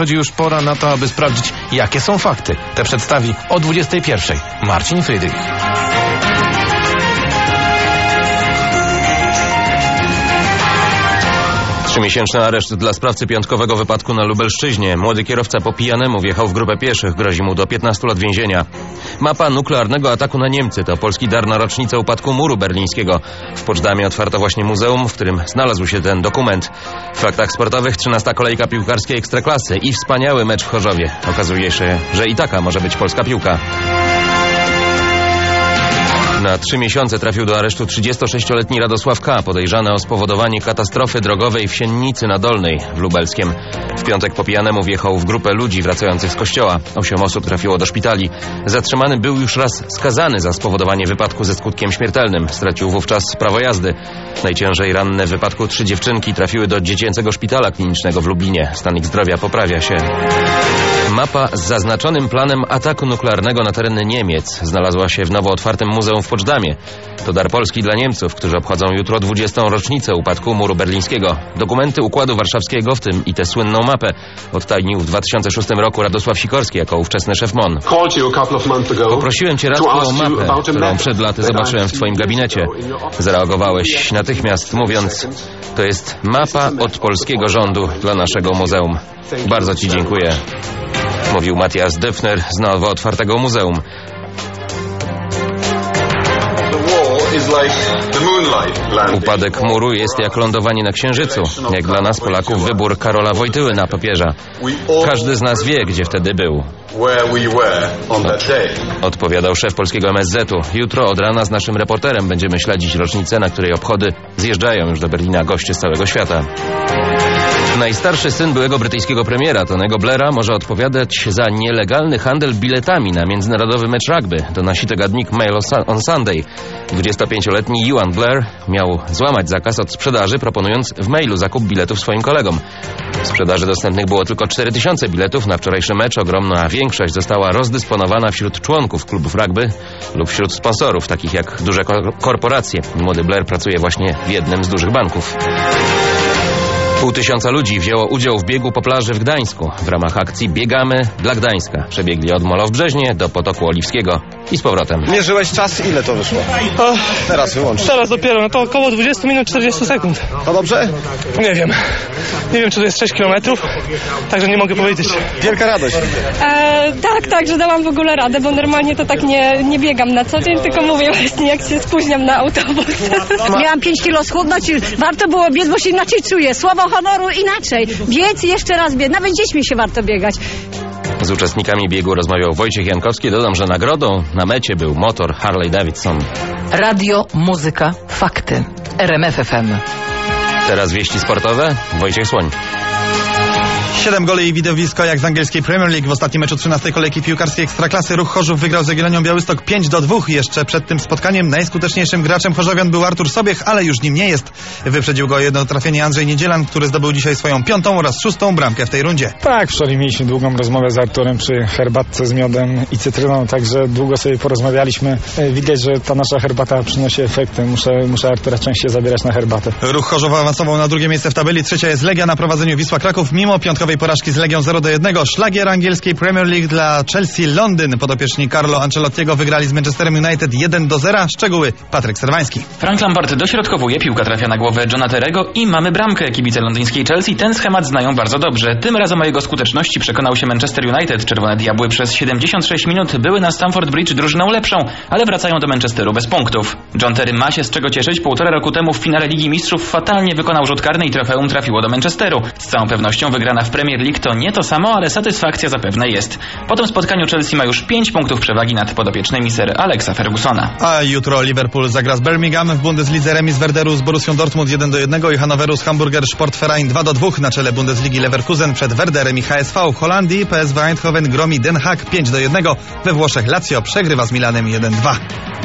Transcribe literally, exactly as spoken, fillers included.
Chodzi już pora na to, aby sprawdzić, jakie są fakty. Te przedstawi o dwudziestej pierwszej Marcin Frydrych. Trzymiesięczny areszt dla sprawcy piątkowego wypadku na Lubelszczyźnie. Młody kierowca po pijanemu wjechał w grupę pieszych. Grozi mu do piętnastu lat więzienia. Mapa nuklearnego ataku na Niemcy to polski dar na rocznicę upadku muru berlińskiego. W Poczdamie otwarto właśnie muzeum, w którym znalazł się ten dokument. W faktach sportowych trzynasta kolejka piłkarskiej Ekstraklasy i wspaniały mecz w Chorzowie. Okazuje się, że i taka może być polska piłka. Na trzy miesiące trafił do aresztu trzydziestosześcioletni Radosław K., podejrzany o spowodowanie katastrofy drogowej w Siennicy na Dolnej w Lubelskiem. W piątek po pijanemu wjechał w grupę ludzi wracających z kościoła. Osiem osób trafiło do szpitali. Zatrzymany był już raz skazany za spowodowanie wypadku ze skutkiem śmiertelnym. Stracił wówczas prawo jazdy. Najciężej ranne w wypadku trzy dziewczynki trafiły do dziecięcego szpitala klinicznego w Lublinie. Stan ich zdrowia poprawia się. Mapa z zaznaczonym planem ataku nuklearnego na tereny Niemiec znalazła się w nowo otwartym muzeum w Poczdamie. To dar Polski dla Niemców, którzy obchodzą jutro dwudziestą rocznicę upadku muru berlińskiego. Dokumenty Układu Warszawskiego, w tym i tę słynną mapę, odtajnił w dwa tysiące szóstym roku Radosław Sikorski jako ówczesny szef M O N. Poprosiłem cię, Radku, o mapę, którą przed laty zobaczyłem w twoim gabinecie. Zareagowałeś natychmiast, mówiąc: to jest mapa od polskiego rządu dla naszego muzeum. Bardzo ci dziękuję, mówił Matthias Döpfner z nowo otwartego muzeum. Upadek muru jest jak lądowanie na Księżycu. Jak dla nas, Polaków, wybór Karola Wojtyły na papieża. Każdy z nas wie, gdzie wtedy był. Odpowiadał szef polskiego M S Z u. Jutro od rana z naszym reporterem będziemy śledzić rocznicę, na której obchody zjeżdżają już do Berlina goście z całego świata. Najstarszy syn byłego brytyjskiego premiera, Tonego Blaira, może odpowiadać za nielegalny handel biletami na międzynarodowy mecz rugby. Donosi tygodnik Mail on Sunday. dwudziestopięcioletni Ewan Blair miał złamać zakaz od sprzedaży, proponując w mailu zakup biletów swoim kolegom. W sprzedaży dostępnych było tylko cztery tysiące biletów. Na wczorajszy mecz ogromna większość została rozdysponowana wśród członków klubów rugby lub wśród sponsorów, takich jak duże korporacje. Młody Blair pracuje właśnie w jednym z dużych banków. Pół tysiąca ludzi wzięło udział w biegu po plaży w Gdańsku. W ramach akcji Biegamy dla Gdańska. Przebiegli od Molo w Brzeźnie do Potoku Oliwskiego i z powrotem. Mierzyłeś czas, ile to wyszło? O, teraz wyłącz. Teraz dopiero, no to około dwadzieścia minut czterdzieści sekund. To dobrze? Nie wiem. Nie wiem, czy to jest sześć kilometrów, także nie mogę powiedzieć. Wielka radość. E, tak, tak, że dałam w ogóle radę, bo normalnie to tak nie, nie biegam na co dzień, tylko mówię właśnie, jak się spóźniam na autobus. Miałam pięć kilo schudnąć i warto było biec, bo się inaczej czuję. Słowo honoru inaczej. Biec i jeszcze raz biec. Nawet dziećmi się warto biegać. Z uczestnikami biegu rozmawiał Wojciech Jankowski. Dodam, że nagrodą na mecie był motor Harley Davidson. Radio, muzyka, fakty. R M F F M. Teraz wieści sportowe. Wojciech Słoń. Siedem goli i widowisko jak z angielskiej Premier League. W ostatnim meczu trzynastej kolejki piłkarskiej Ekstraklasy Ruch Chorzów wygrał z Jagiellonią Białystok pięć do dwóch. Jeszcze przed tym spotkaniem najskuteczniejszym graczem chorzowian był Artur Sobiech, ale już nim nie jest. Wyprzedził go jedno trafienie Andrzej Niedzielan, który zdobył dzisiaj swoją piątą oraz szóstą bramkę w tej rundzie. Tak, wczoraj mieliśmy długą rozmowę z Arturem przy herbatce z miodem i cytryną, także długo sobie porozmawialiśmy. Widać, że ta nasza herbata przynosi efekty. Muszę, muszę Artura częściej zabierać na herbatę. Ruch Chorzów awansował na drugie miejsce w tabeli. Trzecia jest Legia na prowadzeniu Wisła Kraków. Mimo piątkowej porażki z Legią zero do jednego. Szlagier angielskiej Premier League dla Chelsea Londyn. Podopieczni Carlo Ancelottiego wygrali z Manchesterem United jeden do zera. Szczegóły Patryk Serwański. Frank Lampard dośrodkowuje, piłka trafia na głowę Johna Terrego i mamy bramkę. Kibice londyńskiej Chelsea ten schemat znają bardzo dobrze. Tym razem o jego skuteczności przekonał się Manchester United. Czerwone Diabły przez siedemdziesiąt sześć minut były na Stamford Bridge drużyną lepszą, ale wracają do Manchesteru bez punktów. John Terry ma się z czego cieszyć. Półtora roku temu w finale Ligi Mistrzów fatalnie wykonał rzut karny i trofeum trafiło do Manchesteru. Z całą pewnością wygrana w Premier League to nie to samo, ale satysfakcja zapewne jest. Po tym spotkaniu Chelsea ma już pięć punktów przewagi nad podopiecznymi Sir Alexa Fergusona. A jutro Liverpool zagra z Birmingham, w Bundeslidze remis Werderu z Borussią Dortmund jeden do jednego i Hannoweru z Hamburger Sportverein dwa do dwóch. Na czele Bundesligi Leverkusen przed Werderem i H S V. W Holandii P S V Eindhoven gromi Den Haag pięć do jednego. We Włoszech Lazio przegrywa z Milanem jeden dwa.